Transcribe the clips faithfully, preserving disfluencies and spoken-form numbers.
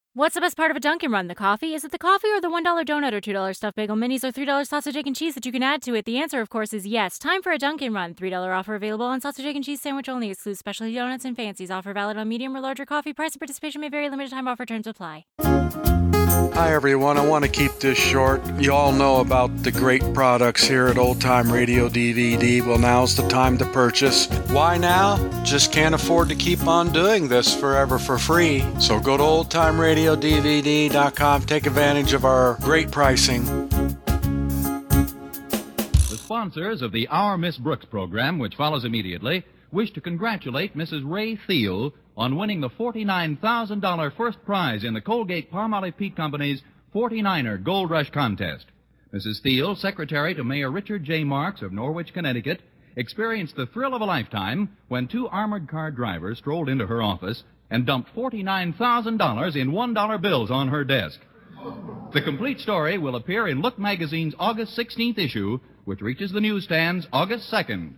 What's the best part of a Dunkin' Run? The coffee? Is it the coffee or the one dollar donut or two dollar stuffed bagel minis or three dollar sausage, egg, and cheese that you can add to it? The answer, of course, is yes. Time for a Dunkin' Run. three dollar offer available on sausage, egg, and cheese sandwich only. Excludes specialty donuts and fancies. Offer valid on medium or larger coffee. Price and participation may vary. Limited time offer. Terms apply. Hi, everyone. I want to keep this short. You all know about the great products here at Old Time Radio D V D. Well, now's the time to purchase. Why now? Just can't afford to keep on doing this forever for free. So go to old time radio d v d dot com. Take advantage of our great pricing. The sponsors of the Our Miss Brooks program, which follows immediately, wish to congratulate Missus Ray Thiel on winning the forty-nine thousand dollars first prize in the Colgate-Palmolive Peet Company's forty-niner Gold Rush contest. Missus Thiel, secretary to Mayor Richard J. Marks of Norwich, Connecticut, experienced the thrill of a lifetime when two armored car drivers strolled into her office and dumped forty-nine thousand dollars in one dollar bills on her desk. The complete story will appear in Look magazine's August sixteenth issue, which reaches the newsstands August second.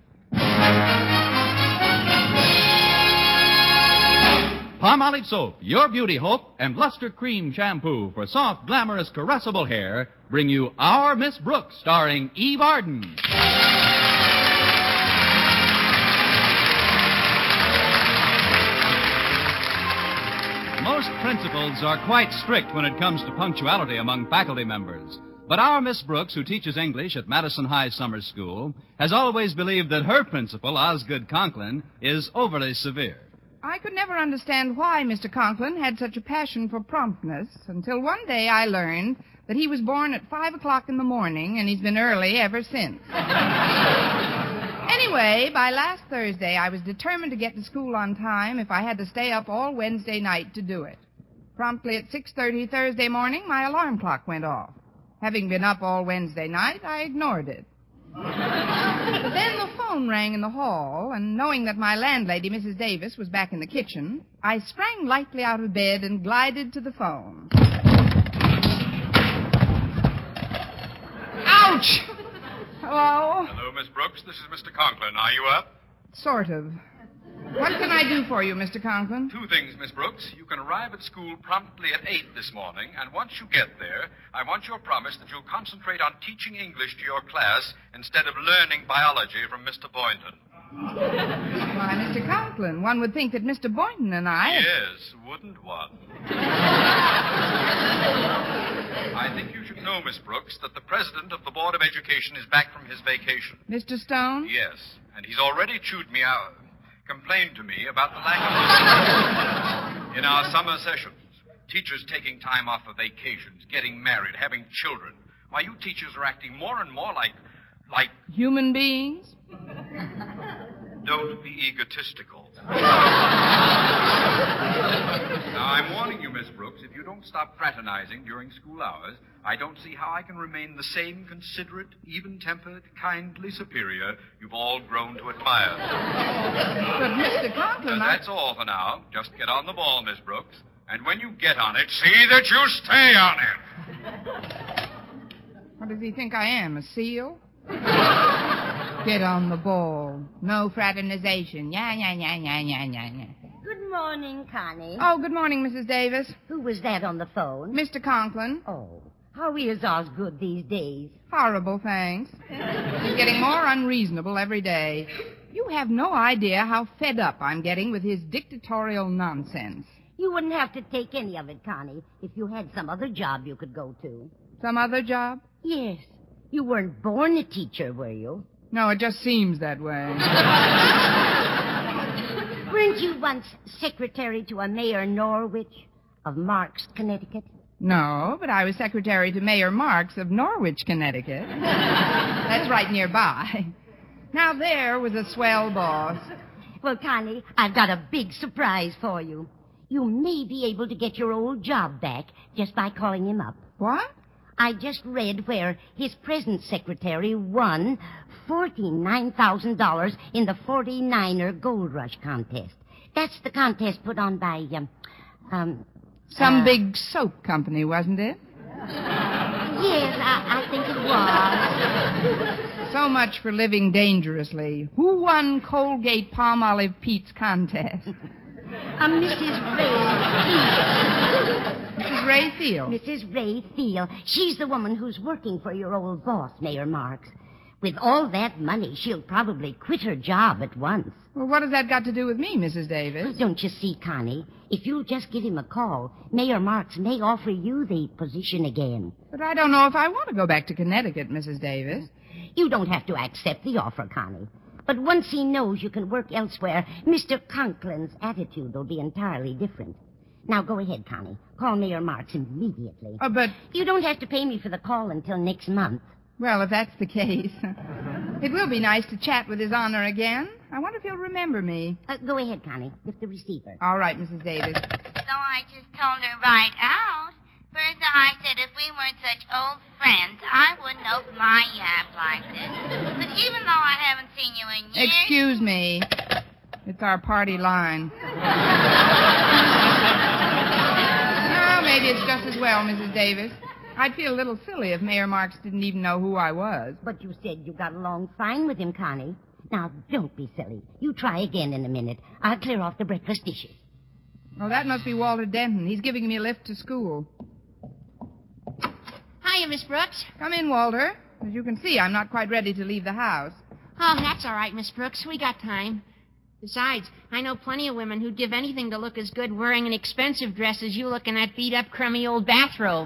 Palmolive Soap, Your Beauty Hope, and Luster Cream Shampoo for soft, glamorous, caressable hair bring you Our Miss Brooks, starring Eve Arden. Most principals are quite strict when it comes to punctuality among faculty members. But our Miss Brooks, who teaches English at Madison High Summer School, has always believed that her principal, Osgood Conklin, is overly severe. I could never understand why Mister Conklin had such a passion for promptness until one day I learned that he was born at five o'clock in the morning, and he's been early ever since. Anyway, by last Thursday, I was determined to get to school on time if I had to stay up all Wednesday night to do it. Promptly at six thirty Thursday morning, my alarm clock went off. Having been up all Wednesday night, I ignored it. But then the phone rang in the hall, and knowing that my landlady, Missus Davis, was back in the kitchen, I sprang lightly out of bed and glided to the phone. Ouch! Hello? Hello, Miss Brooks. This is Mister Conklin. Are you up? Sort of. What can I do for you, Mister Conklin? Two things, Miss Brooks. You can arrive at school promptly at eight this morning, and once you get there, I want your promise that you'll concentrate on teaching English to your class instead of learning biology from Mister Boynton. Why, Mister Conklin, one would think that Mister Boynton and I... Yes, wouldn't one? I think you should know, Miss Brooks, that the president of the Board of Education is back from his vacation. Mister Stone? Yes, and he's already chewed me out, complained to me about the lack of discipline in our summer sessions. Teachers taking time off for vacations, getting married, having children. Why, you teachers are acting more and more like... like... Human beings? Don't be egotistical. Now, I'm warning you, Miss Brooks, if you don't stop fraternizing during school hours, I don't see how I can remain the same considerate, even-tempered, kindly superior you've all grown to admire. But, Mister Conklin, uh, I... That's all for now. Just get on the ball, Miss Brooks. And when you get on it, see that you stay on it. What does he think I am, a seal? Get on the ball. No fraternization. Yeah, yeah, yeah, yeah, yeah, yeah, yeah. Good morning, Connie. Oh, good morning, Missus Davis. Who was that on the phone? Mister Conklin. Oh, how is Osgood these days? Horrible, thanks. He's getting more unreasonable every day. You have no idea how fed up I'm getting with his dictatorial nonsense. You wouldn't have to take any of it, Connie, if you had some other job you could go to. Some other job? Yes. You weren't born a teacher, were you? No, it just seems that way. Weren't you once secretary to a Mayor Norwich of Marks, Connecticut? No, but I was secretary to Mayor Marks of Norwich, Connecticut. That's right nearby. Now there was a swell boss. Well, Connie, I've got a big surprise for you. You may be able to get your old job back just by calling him up. What? I just read where his present secretary won forty-nine thousand dollars in the forty-niner Gold Rush contest. That's the contest put on by, um... um Some uh, big soap company, wasn't it? Yes, I, I think it was. So much for living dangerously. Who won Colgate-Palmolive Pete's contest? A Missus Ray. Missus Ray Thiel. Missus Ray Thiel. She's the woman who's working for your old boss, Mayor Marks. With all that money, she'll probably quit her job at once. Well, what has that got to do with me, Missus Davis? Don't you see, Connie? If you'll just give him a call, Mayor Marks may offer you the position again. But I don't know if I want to go back to Connecticut, Missus Davis. You don't have to accept the offer, Connie. But once he knows you can work elsewhere, Mister Conklin's attitude will be entirely different. Now go ahead, Connie. Call Mayor Marks immediately. Uh, but... You don't have to pay me for the call until next month. Well, if that's the case, it will be nice to chat with His Honor again. I wonder if he'll remember me. Uh, go ahead, Connie. Lift the receiver. All right, Missus Davis. So I just told her right out. Bertha, I said if we weren't such old friends, I wouldn't open my yap like this. But even though I haven't seen you in years... Excuse me. It's our party line. No, maybe it's just as well, Missus Davis. I'd feel a little silly if Mayor Marks didn't even know who I was. But you said you got along fine with him, Connie. Now, don't be silly. You try again in a minute. I'll clear off the breakfast dishes. Oh, that must be Walter Denton. He's giving me a lift to school. Hiya, Miss Brooks. Come in, Walter. As you can see, I'm not quite ready to leave the house. Oh, that's all right, Miss Brooks. We got time. Besides, I know plenty of women who'd give anything to look as good wearing an expensive dress as you look in that beat-up, crummy old bathrobe.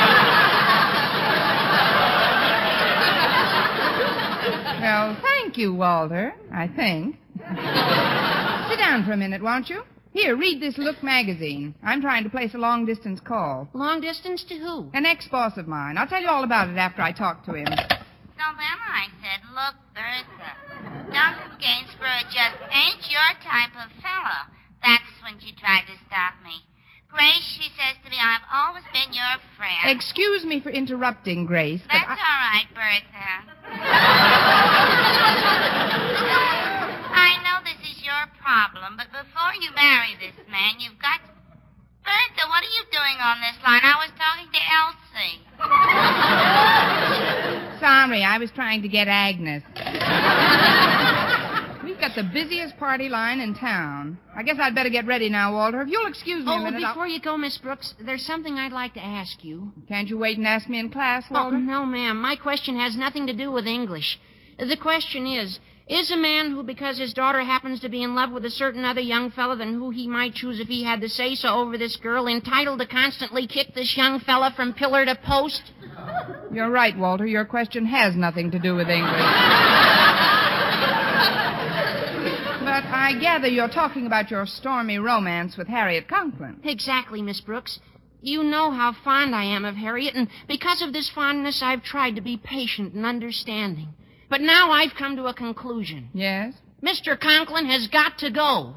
Well, thank you, Walter, I think. Sit down for a minute, won't you? Here, read this Look magazine. I'm trying to place a long-distance call. Long distance to who? An ex-boss of mine. I'll tell you all about it after I talk to him. So then I said, look, Bertha, Duncan Gainsborough just ain't your type of fellow. That's when she tried to stop me. Grace, she says to me, I've always been your friend. Excuse me for interrupting, Grace, but That's I... all right, Bertha. I know this is your problem, but before you marry this man, you've got to... Bertha, what are you doing on this line? I was talking to Elsie. Sorry, I was trying to get Agnes. We've got the busiest party line in town. I guess I'd better get ready now, Walter. If you'll excuse me Oh, a minute... before I'll... you go, Miss Brooks, there's something I'd like to ask you. Can't you wait and ask me in class, Walter? Oh, no, ma'am. My question has nothing to do with English. The question is, is a man who, because his daughter happens to be in love with a certain other young fellow than who he might choose if he had the say-so over this girl, entitled to constantly kick this young fella from pillar to post? You're right, Walter. Your question has nothing to do with English. But I gather you're talking about your stormy romance with Harriet Conklin. Exactly, Miss Brooks. You know how fond I am of Harriet, and because of this fondness, I've tried to be patient and understanding. But now I've come to a conclusion. Yes? Mister Conklin has got to go.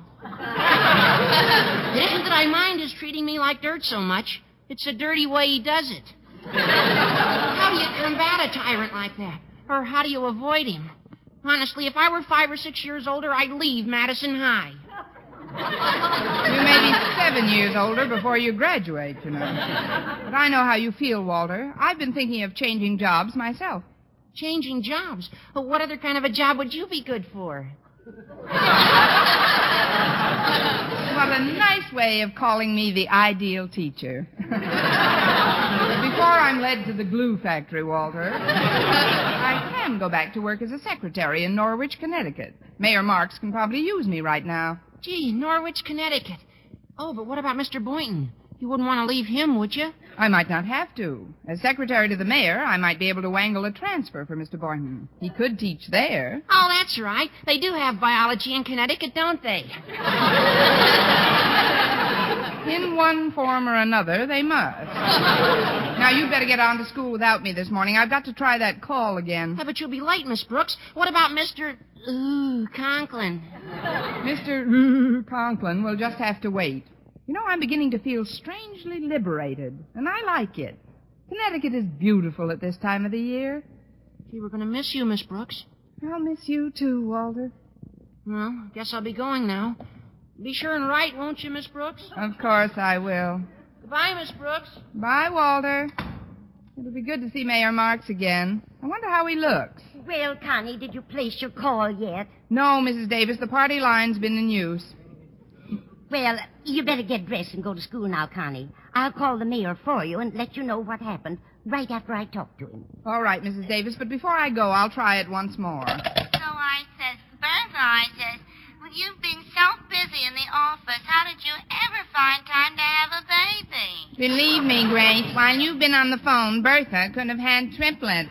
It isn't that I mind his treating me like dirt so much. It's the dirty way he does it. How do you combat a tyrant like that? Or how do you avoid him? Honestly, if I were five or six years older, I'd leave Madison High. You may be seven years older before you graduate, you know. But I know how you feel, Walter. I've been thinking of changing jobs myself. Changing jobs? Well, what other kind of a job would you be good for? What a nice way of calling me the ideal teacher. Before I'm led to the glue factory, Walter, I can go back to work as a secretary in Norwich, Connecticut. Mayor Marks can probably use me right now. Gee, Norwich, Connecticut. Oh, but what about Mister Boynton? You wouldn't want to leave him, would you? I might not have to. As secretary to the mayor, I might be able to wangle a transfer for Mister Boynton. He could teach there. Oh, that's right. They do have biology in Connecticut, don't they? In one form or another, they must. Now, you'd better get on to school without me this morning. I've got to try that call again. Yeah, but you'll be late, Miss Brooks. What about Mister Ooh, Conklin? Mister Conklin will just have to wait. You know, I'm beginning to feel strangely liberated, and I like it. Connecticut is beautiful at this time of the year. Gee, we're going to miss you, Miss Brooks. I'll miss you, too, Walter. Well, guess I'll be going now. Be sure and write, won't you, Miss Brooks? Of course I will. Goodbye, Miss Brooks. Bye, Walter. It'll be good to see Mayor Marks again. I wonder how he looks. Well, Connie, did you place your call yet? No, Missus Davis, the party line's been in use. Well, you better get dressed and go to school now, Connie. I'll call the mayor for you and let you know what happened right after I talk to him. All right, Missus Davis, but before I go, I'll try it once more. So I says, Bertha, I says, well, you've been so busy in the office. How did you ever find time to have a baby? Believe me, Grace, while you've been on the phone, Bertha couldn't have had triplets.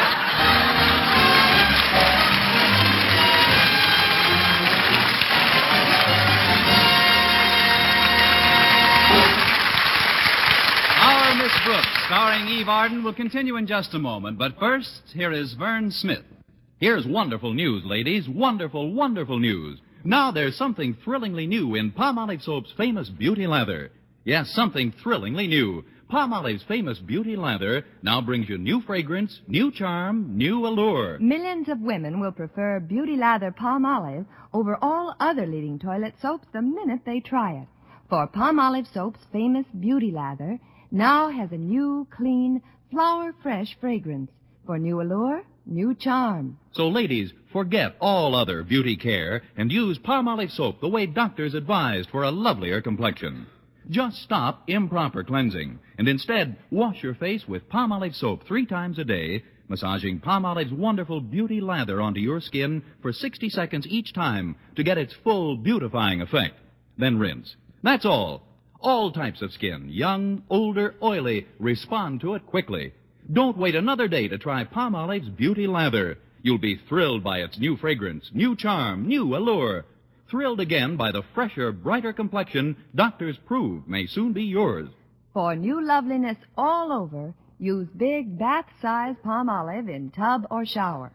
Our Miss Brooks, starring Eve Arden, will continue in just a moment. But first, here is Vern Smith. Here's wonderful news, ladies. Wonderful, wonderful news. Now there's something thrillingly new in Palmolive Soap's famous Beauty Lather. Yes, something thrillingly new. Palmolive's famous Beauty Lather now brings you new fragrance, new charm, new allure. Millions of women will prefer Beauty Lather Palmolive over all other leading toilet soaps the minute they try it. For Palmolive Soap's famous Beauty Lather now has a new, clean, flower-fresh fragrance for new allure, new charm. So, ladies, forget all other beauty care and use Palmolive soap the way doctors advised for a lovelier complexion. Just stop improper cleansing and instead wash your face with Palmolive soap three times a day, massaging Palmolive's wonderful Beauty Lather onto your skin for sixty seconds each time to get its full beautifying effect. Then rinse. That's all. All types of skin, young, older, oily, respond to it quickly. Don't wait another day to try Palmolive's Beauty Lather. You'll be thrilled by its new fragrance, new charm, new allure. Thrilled again by the fresher, brighter complexion doctors prove may soon be yours. For new loveliness all over, use big bath-size Palmolive in tub or shower.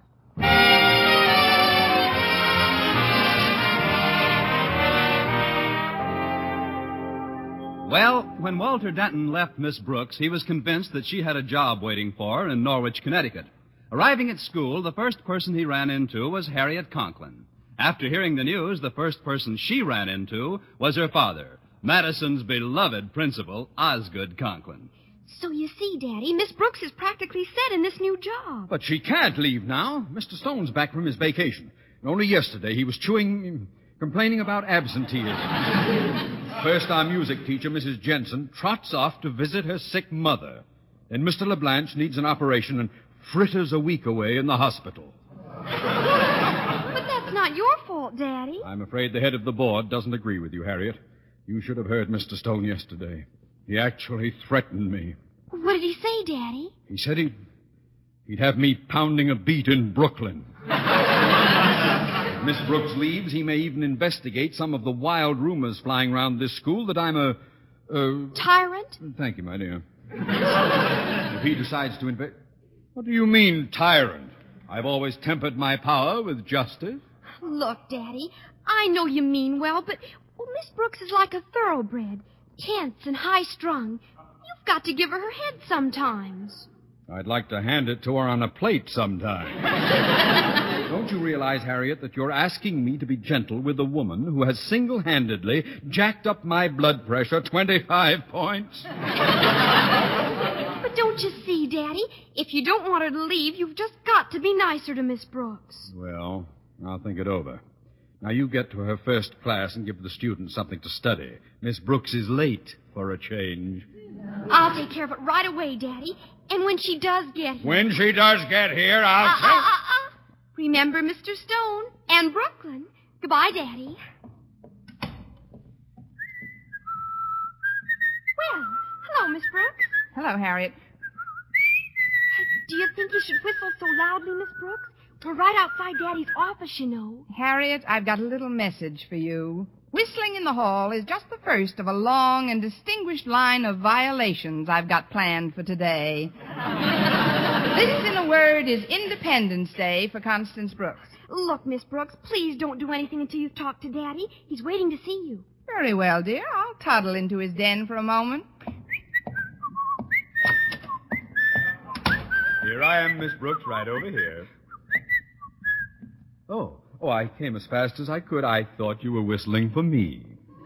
Well, when Walter Denton left Miss Brooks, he was convinced that she had a job waiting for her in Norwich, Connecticut. Arriving at school, the first person he ran into was Harriet Conklin. After hearing the news, the first person she ran into was her father, Madison's beloved principal, Osgood Conklin. So you see, Daddy, Miss Brooks is practically set in this new job. But she can't leave now. Mister Stone's back from his vacation. And only yesterday he was chewing, complaining about absenteeism. First, our music teacher, Missus Jensen, trots off to visit her sick mother. Then Mister LeBlanche needs an operation and fritters a week away in the hospital. But that's not your fault, Daddy. I'm afraid the head of the board doesn't agree with you, Harriet. You should have heard Mister Stone yesterday. He actually threatened me. What did he say, Daddy? He said he'd, he'd have me pounding a beat in Brooklyn. If Miss Brooks leaves, he may even investigate some of the wild rumors flying around this school that I'm a... a... Tyrant? Thank you, my dear. If he decides to invest... What do you mean, tyrant? I've always tempered my power with justice. Look, Daddy, I know you mean well, but well, Miss Brooks is like a thoroughbred, tense and high-strung. You've got to give her her head sometimes. I'd like to hand it to her on a plate sometime. Don't you realize, Harriet, that you're asking me to be gentle with a woman who has single-handedly jacked up my blood pressure twenty-five points? But don't you see, Daddy? If you don't want her to leave, you've just got to be nicer to Miss Brooks. Well, I'll think it over. Now, you get to her first class and give the students something to study. Miss Brooks is late for a change. I'll take care of it right away, Daddy. And when she does get here... When she does get here, I'll uh, tell... Uh, uh, uh. Remember Mister Stone and Brooklyn. Goodbye, Daddy. Well, hello, Miss Brooks. Hello, Harriet. Do you think you should whistle so loudly, Miss Brooks? We're right outside Daddy's office, you know. Harriet, I've got a little message for you. Whistling in the hall is just the first of a long and distinguished line of violations I've got planned for today. This, in a word, is Independence Day for Constance Brooks. Look, Miss Brooks, please don't do anything until you've talked to Daddy. He's waiting to see you. Very well, dear. I'll toddle into his den for a moment. Here I am, Miss Brooks, right over here. Oh, oh, I came as fast as I could. I thought you were whistling for me.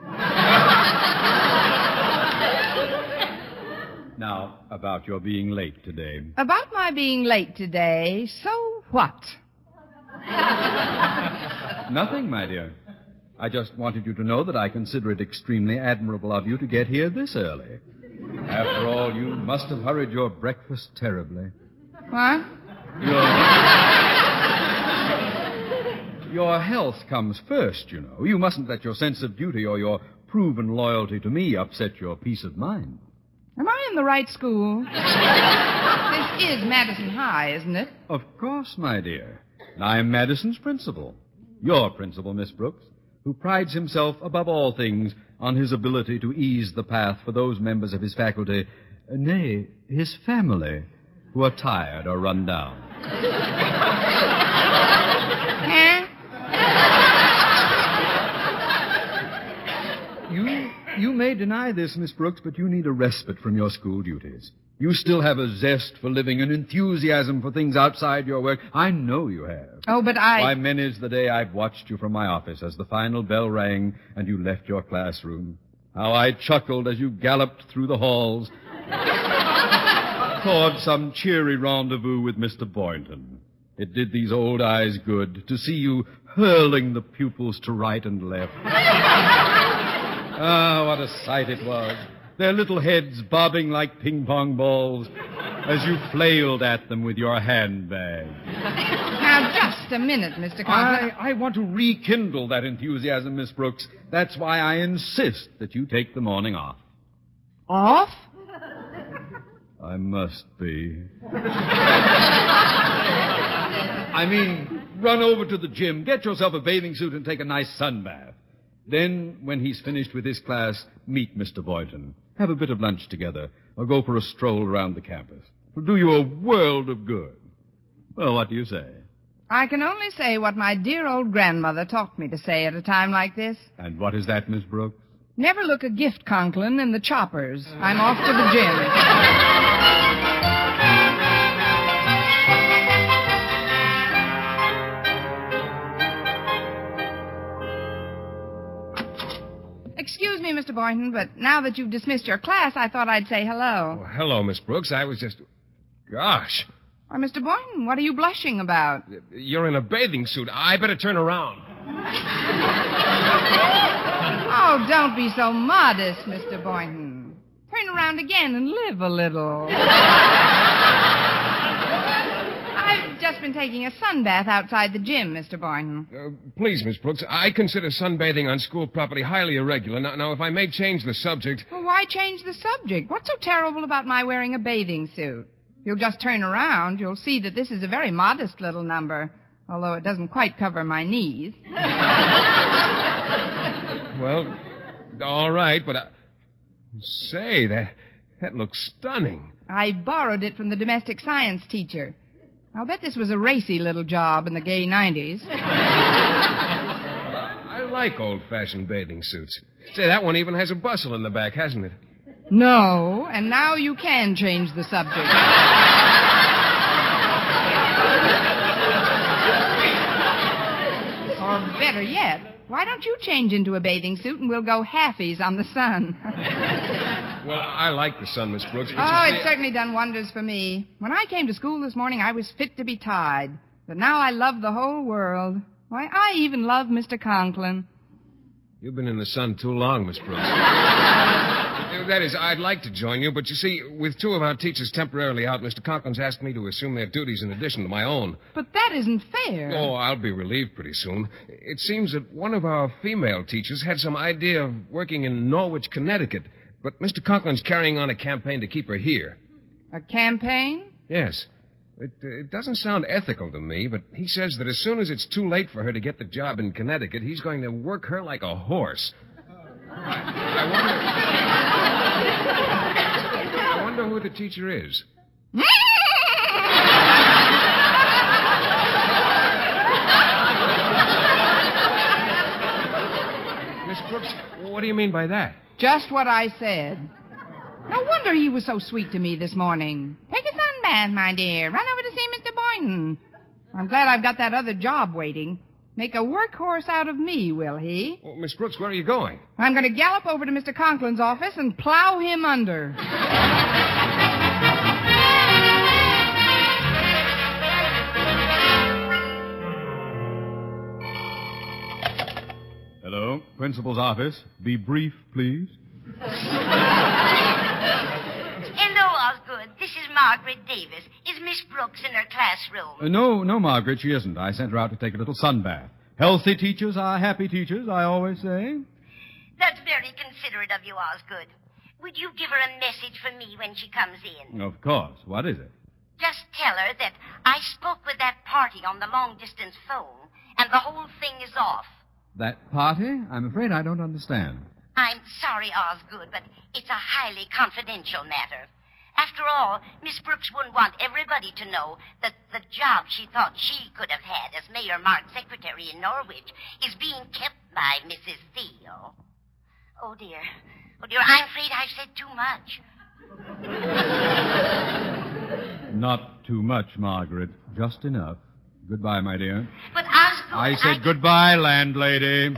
Now, about your being late today. About my being late today, so what? Nothing, my dear. I just wanted you to know that I consider it extremely admirable of you to get here this early. After all, you must have hurried your breakfast terribly. What? Your, your health comes first, you know. You mustn't let your sense of duty or your proven loyalty to me upset your peace of mind. Am I in the right school? This is Madison High, isn't it? Of course, my dear. And I'm Madison's principal. Your principal, Miss Brooks, who prides himself above all things on his ability to ease the path for those members of his faculty, nay, his family, who are tired or run down. Huh? You, you may deny this, Miss Brooks, but you need a respite from your school duties. You still have a zest for living, an enthusiasm for things outside your work. I know you have. Oh, but I... Why, many's the day I've watched you from my office as the final bell rang and you left your classroom. How I chuckled as you galloped through the halls toward some cheery rendezvous with Mister Boynton. It did these old eyes good to see you hurling the pupils to right and left. Ah, what a sight it was. Their little heads bobbing like ping-pong balls as you flailed at them with your handbag. Now, just a minute, Mister Conklin. I, I want to rekindle that enthusiasm, Miss Brooks. That's why I insist that you take the morning off. Off? I must be. I mean, run over to the gym, get yourself a bathing suit, and take a nice sun bath. Then, when he's finished with his class, meet Mister Boynton. Have a bit of lunch together, or go for a stroll around the campus. It'll do you a world of good. Well, what do you say? I can only say what my dear old grandmother taught me to say at a time like this. And what is that, Miss Brooks? Never look a gift, Conklin, in the choppers. I'm off to the gym. Excuse me, Mister Boynton, but now that you've dismissed your class, I thought I'd say hello. Oh, hello, Miss Brooks. I was just... Gosh. Why, Mister Boynton, what are you blushing about? You're in a bathing suit. I better turn around. Oh, don't be so modest, Mister Boynton. Turn around again and live a little. I've just been taking a sunbath outside the gym, Mister Boynton. Uh, please, Miss Brooks, I consider sunbathing on school property highly irregular. Now, now, if I may change the subject... Well, why change the subject? What's so terrible about my wearing a bathing suit? If you'll just turn around, you'll see that this is a very modest little number, although it doesn't quite cover my knees. Well, all right, but... I... Say, that, that looks stunning. I borrowed it from the domestic science teacher. I'll bet this was a racy little job in the gay nineties. I like old-fashioned bathing suits. Say, that one even has a bustle in the back, hasn't it? No, and now you can change the subject. Or better yet, why don't you change into a bathing suit and we'll go halfies on the sun? Well, I like the sun, Miss Brooks. But Oh, you see, it's certainly done wonders for me. When I came to school this morning, I was fit to be tied. But now I love the whole world. Why, I even love Mister Conklin. You've been in the sun too long, Miss Brooks. That is, I'd like to join you, but you see, with two of our teachers temporarily out, Mister Conklin's asked me to assume their duties in addition to my own. But that isn't fair. Oh, I'll be relieved pretty soon. It seems that one of our female teachers had some idea of working in Norwich, Connecticut, but Mister Conklin's carrying on a campaign to keep her here. A campaign? Yes. It, uh, it doesn't sound ethical to me, but he says that as soon as it's too late for her to get the job in Connecticut, he's going to work her like a horse. I, I wonder... I wonder who the teacher is. Miss Brooks, what do you mean by that? Just what I said. No wonder he was so sweet to me this morning. Take a sunbath, my dear. Run over to see Mister Boynton. I'm glad I've got that other job waiting. Make a workhorse out of me, will he? Oh, Miss Brooks, where are you going? I'm going to gallop over to Mister Conklin's office and plow him under. Hello, principal's office. Be brief, please. Hello, Osgood. This is Margaret Davis. Is Miss Brooks in her classroom? Uh, no, no, Margaret, she isn't. I sent her out to take a little sunbath. Healthy teachers are happy teachers, I always say. That's very considerate of you, Osgood. Would you give her a message for me when she comes in? Of course. What is it? Just tell her that I spoke with that party on the long-distance phone, and the whole thing is off. That party? I'm afraid I don't understand. I'm sorry, Osgood, but it's a highly confidential matter. After all, Miss Brooks wouldn't want everybody to know that the job she thought she could have had as Mayor Mark's secretary in Norwich is being kept by Missus Thiel. Oh, dear. Oh, dear, I'm afraid I've said too much. Not too much, Margaret. Just enough. Goodbye, my dear. But Osgood, I said I... goodbye, landlady.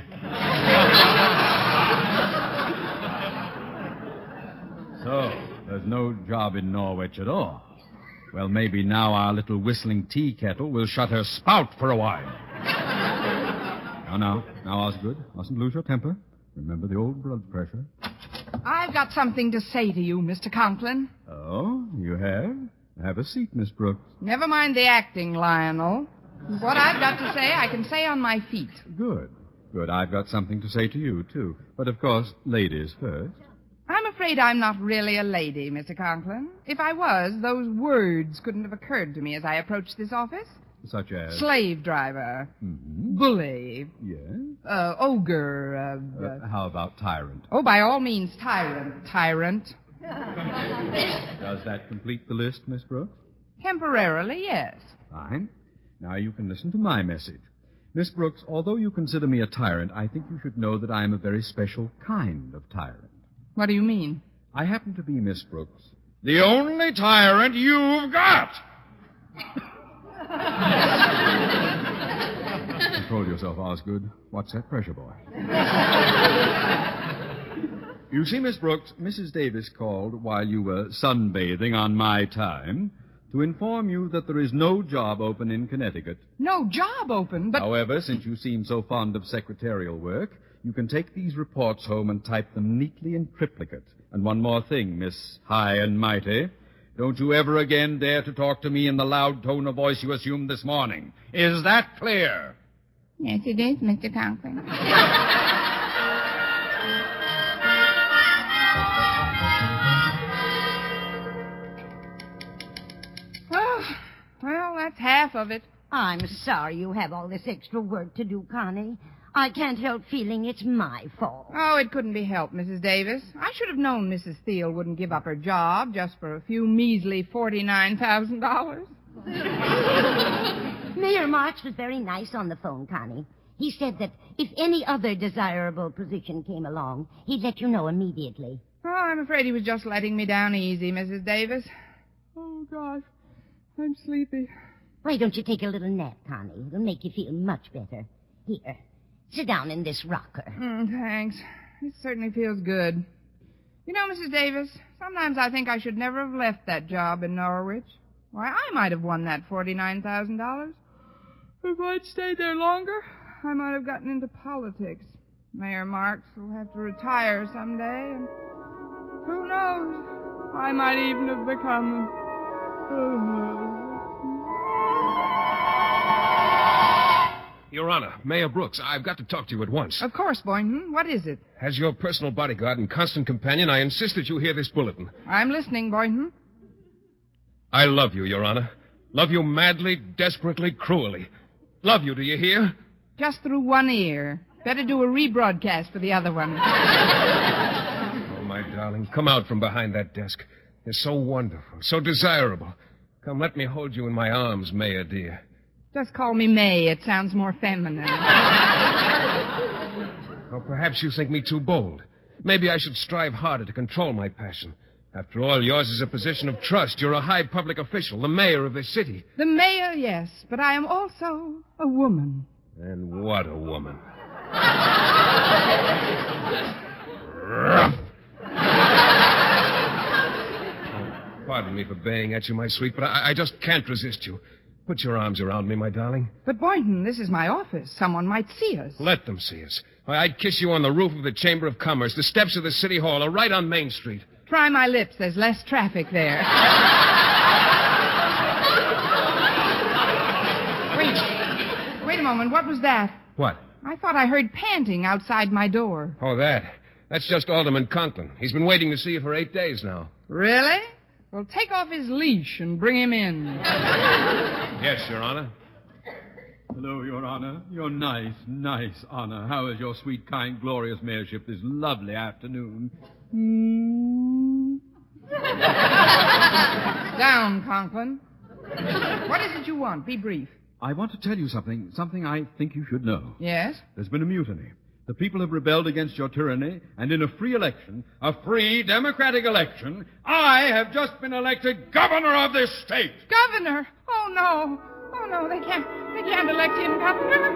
So, there's no job in Norwich at all. Well, maybe now our little whistling tea kettle will shut her spout for a while. Now, now, now, Osgood, mustn't lose your temper. Remember the old blood pressure. I've got something to say to you, Mister Conklin. Oh, you have? Have a seat, Miss Brooks. Never mind the acting, Lionel. What I've got to say, I can say on my feet. Good. Good. I've got something to say to you, too. But, of course, ladies first. I'm afraid I'm not really a lady, Mister Conklin. If I was, those words couldn't have occurred to me as I approached this office. Such as? Slave driver. Mm-hmm. Bully. Yes. Uh, ogre. Uh, uh, how about tyrant? Oh, by all means, tyrant. Tyrant. Does that complete the list, Miss Brooks? Temporarily, yes. Fine. Now you can listen to my message. Miss Brooks, although you consider me a tyrant, I think you should know that I am a very special kind of tyrant. What do you mean? I happen to be, Miss Brooks, the only tyrant you've got. Control yourself, Osgood. What's that pressure, boy? You see, Miss Brooks, Missus Davis called while you were sunbathing on my time to inform you that there is no job open in Connecticut. No job open, but... However, since you seem so fond of secretarial work, you can take these reports home and type them neatly in triplicate. And one more thing, Miss High and Mighty. Don't you ever again dare to talk to me in the loud tone of voice you assumed this morning. Is that clear? Yes, it is, Mister Conklin. Oh, well, that's half of it. I'm sorry you have all this extra work to do, Connie. I can't help feeling it's my fault. Oh, it couldn't be helped, Missus Davis. I should have known Missus Thiel wouldn't give up her job just for a few measly forty-nine thousand dollars. Mayor Marks was very nice on the phone, Connie. He said that if any other desirable position came along, he'd let you know immediately. Oh, I'm afraid he was just letting me down easy, Missus Davis. Oh, gosh, I'm sleepy. Why don't you take a little nap, Connie? It'll make you feel much better. Here, sit down in this rocker. Mm, thanks. It certainly feels good. You know, Missus Davis, sometimes I think I should never have left that job in Norwich. Why, I might have won that forty-nine thousand dollars. If I'd stayed there longer, I might have gotten into politics. Mayor Marks will have to retire someday, and who knows? I might even have become... Your Honor, Mayor Brooks, I've got to talk to you at once. Of course, Boynton. What is it? As your personal bodyguard and constant companion, I insist that you hear this bulletin. I'm listening, Boynton. I love you, Your Honor. Love you madly, desperately, cruelly. Love you, do you hear? Just through one ear. Better do a rebroadcast for the other one. Oh, my darling, come out from behind that desk. You're so wonderful, so desirable. Come, let me hold you in my arms, Mayor, dear. Just call me May. It sounds more feminine. Or perhaps you think me too bold. Maybe I should strive harder to control my passion. After all, yours is a position of trust. You're a high public official, the mayor of this city. The mayor, yes, but I am also a woman. And what a woman. Oh, pardon me for baying at you, my sweet, but I, I just can't resist you. Put your arms around me, my darling. But, Boynton, this is my office. Someone might see us. Let them see us. Why, I'd kiss you on the roof of the Chamber of Commerce, the steps of the City Hall, or right on Main Street. Try my lips. There's less traffic there. Wait. Wait a moment. What was that? What? I thought I heard panting outside my door. Oh, that. That's just Alderman Conklin. He's been waiting to see you for eight days now. Really? Well, take off his leash and bring him in. Yes, Your Honor. Hello, Your Honor. Your nice, nice honor. How is your sweet, kind, glorious mayorship this lovely afternoon? Down, Conklin. What is it you want? Be brief. I want to tell you something, something I think you should know. Yes? There's been a mutiny. The people have rebelled against your tyranny, and in a free election, a free democratic election, I have just been elected governor of this state. Governor? Oh, no. Oh, no, they can't, they can't elect him governor.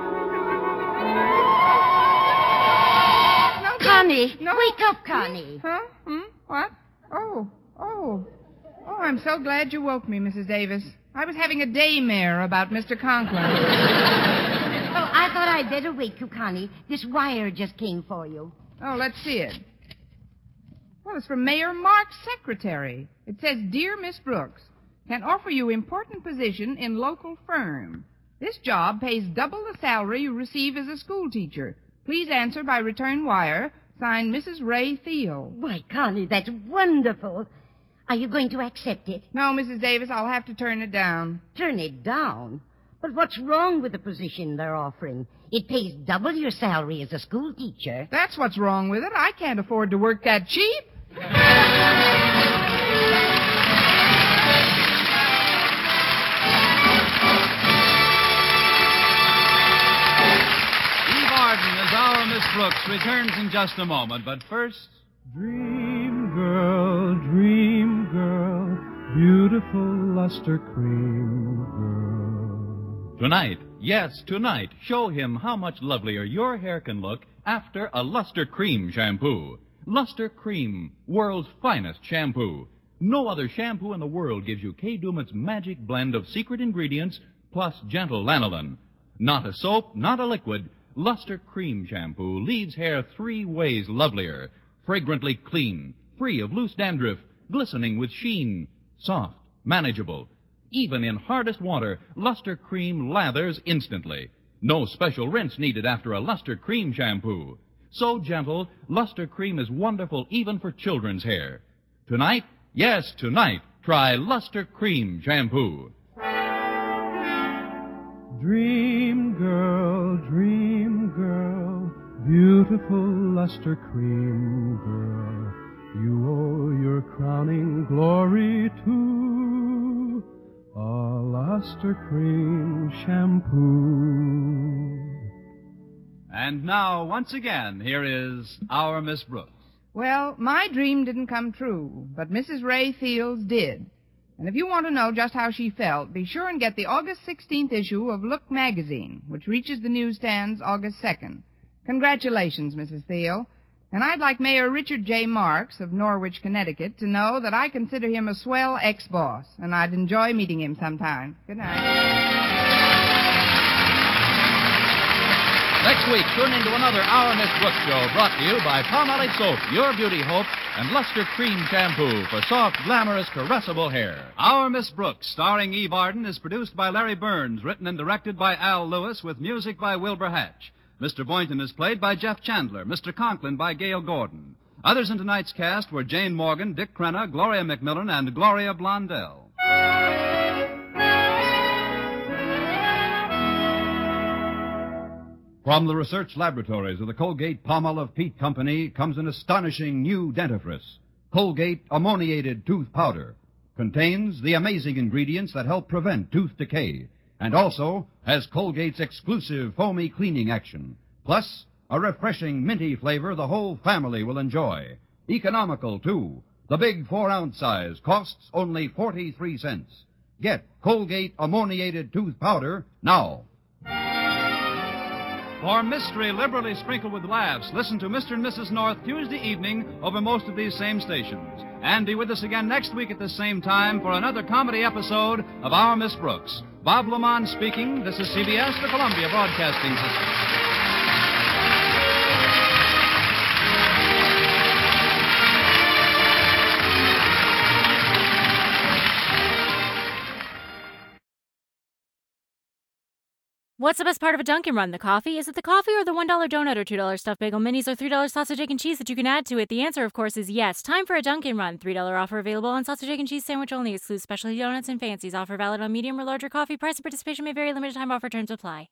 No, Connie, no. wake up, Connie. Huh? Hmm? What? Oh, oh. Oh, I'm so glad you woke me, Missus Davis. I was having a daymare about Mister Conklin. Oh, I thought I'd better wake you, Connie. This wire just came for you. Oh, let's see it. Well, it's from Mayor Mark's secretary. It says, Dear Miss Brooks, can offer you important position in local firm. This job pays double the salary you receive as a school teacher. Please answer by return wire. Signed, Missus Ray Thiel. Why, Connie, that's wonderful. Are you going to accept it? No, Missus Davis, I'll have to turn it down. Turn it down? But what's wrong with the position they're offering? It pays double your salary as a school teacher. That's what's wrong with it. I can't afford to work that cheap. Eve Arden as our Miss Brooks returns in just a moment, but first... Dream girl, dream girl, beautiful luster cream girl. Tonight, yes, tonight, show him how much lovelier your hair can look after a Luster Cream shampoo. Luster Cream, world's finest shampoo. No other shampoo in the world gives you Kay Daumit's magic blend of secret ingredients plus gentle lanolin. Not a soap, not a liquid. Luster Cream shampoo leaves hair three ways lovelier. Fragrantly clean, free of loose dandruff, glistening with sheen, soft, manageable. Even in hardest water, Luster Cream lathers instantly. No special rinse needed after a Luster Cream shampoo. So gentle, Luster Cream is wonderful even for children's hair. Tonight, yes, tonight, try Luster Cream shampoo. Dream girl, dream girl, beautiful luster cream girl, you owe your crowning glory to a luster cream shampoo. And now, once again, here is our Miss Brooks. Well, my dream didn't come true, but Missus Ray Thiel's did. And if you want to know just how she felt, be sure and get the August sixteenth issue of Look magazine, which reaches the newsstands August second. Congratulations, Missus Thiel. And I'd like Mayor Richard J. Marks of Norwich, Connecticut, to know that I consider him a swell ex-boss, and I'd enjoy meeting him sometime. Good night. Next week, tune into another Our Miss Brooks show brought to you by Palmolive Soap, Your Beauty Hope, and Luster Cream Shampoo for soft, glamorous, caressable hair. Our Miss Brooks, starring Eve Arden, is produced by Larry Burns, written and directed by Al Lewis, with music by Wilbur Hatch. Mister Boynton is played by Jeff Chandler, Mister Conklin by Gail Gordon. Others in tonight's cast were Jane Morgan, Dick Crenna, Gloria McMillan, and Gloria Blondell. From the research laboratories of the Colgate-Palmolive Peat Company comes an astonishing new dentifrice, Colgate Ammoniated Tooth Powder. Contains the amazing ingredients that help prevent tooth decay, and also has Colgate's exclusive foamy cleaning action. Plus, a refreshing minty flavor the whole family will enjoy. Economical, too. The big four-ounce size costs only forty-three cents. Get Colgate Ammoniated Tooth Powder now. For mystery liberally sprinkled with laughs, listen to Mister and Missus North Tuesday evening over most of these same stations. And be with us again next week at the same time for another comedy episode of Our Miss Brooks. Bob Lamont speaking. This is C B S, the Columbia Broadcasting System. What's the best part of a Dunkin' Run? The coffee? Is it the coffee or the one dollar donut or two dollar stuffed bagel minis or three dollar sausage, egg, and cheese that you can add to it? The answer, of course, is yes. Time for a Dunkin' Run. three dollar offer available on sausage, egg, and cheese sandwich only. Excludes specialty donuts and fancies. Offer valid on medium or larger coffee. Price and participation may vary. Limited time offer. Terms apply.